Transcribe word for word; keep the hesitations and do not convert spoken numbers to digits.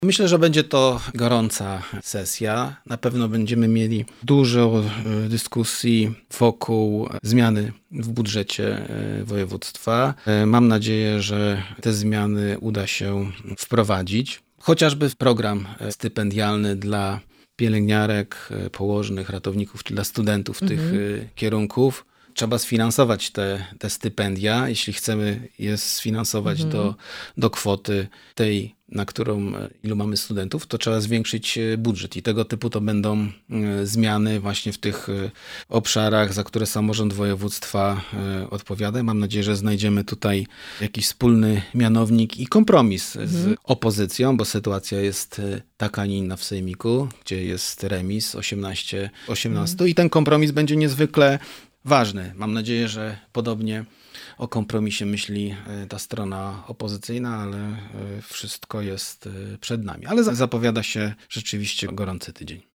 Myślę, że będzie to gorąca sesja. Na pewno będziemy mieli dużo dyskusji wokół zmiany w budżecie województwa. Mam nadzieję, że te zmiany uda się wprowadzić. Chociażby program stypendialny dla pielęgniarek, położnych, ratowników, czy dla studentów mhm. tych kierunków. Trzeba sfinansować te, te stypendia, jeśli chcemy je sfinansować mhm. do, do kwoty tej, na którą ilu mamy studentów, to trzeba zwiększyć budżet i tego typu to będą zmiany właśnie w tych obszarach, za które samorząd województwa odpowiada. Mam nadzieję, że znajdziemy tutaj jakiś wspólny mianownik i kompromis mhm. z opozycją, bo sytuacja jest taka, a nie inna w sejmiku, gdzie jest remis osiemnaście osiemnaście mhm. i ten kompromis będzie niezwykle ważny. Mam nadzieję, że podobnie o kompromisie myśli ta strona opozycyjna, ale wszystko jest przed nami. Ale zapowiada się rzeczywiście gorący tydzień.